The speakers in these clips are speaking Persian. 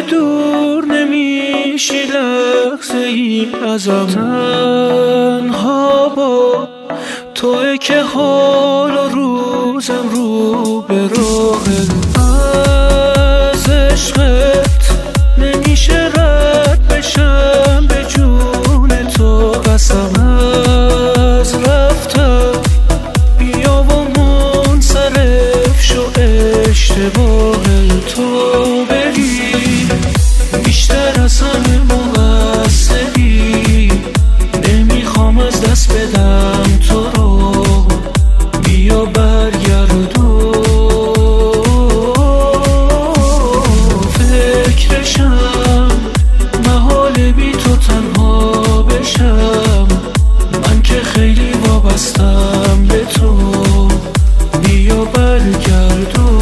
دور نمیشی لحظه ای ازم، تنها با توئه که حال و روزم رو به راهه. از عشقت نمیشه رد بشم، به جون تو قسم از رفتم. بیا و منصرف شو، اشتباه تو بری بیشتر از همه مقصری. نمیخوام از دست بدم تو رو، بیا برگردو. فکرشم محال بی تو تنها بشم، من که خیلی وابستم به تو، بیا برگردو.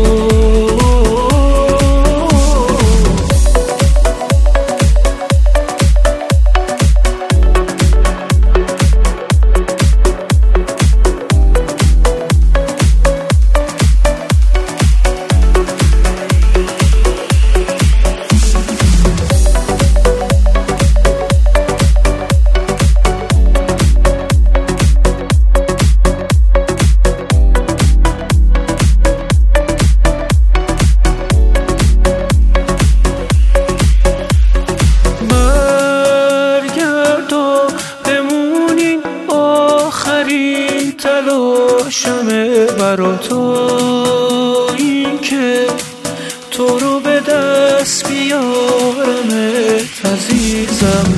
تلاشمه برا تو این که تو رو به دست بیارمت عزیزم.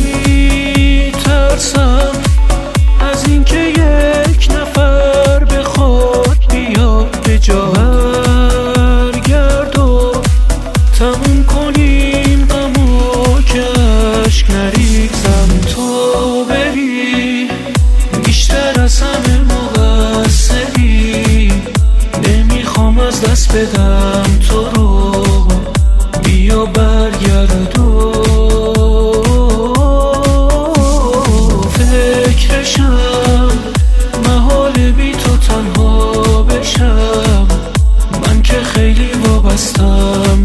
میترسم از این که یک نفر بخواد بیاد به جا، برگرد و تموم کنیم غمو که اشک نریزم. تو بری بیشتر از همه مقصری، نمیخوام از دست بدم تو رو، بیا برگردو. فکرشم محال بی تو تنها بشم، من که خیلی وابستم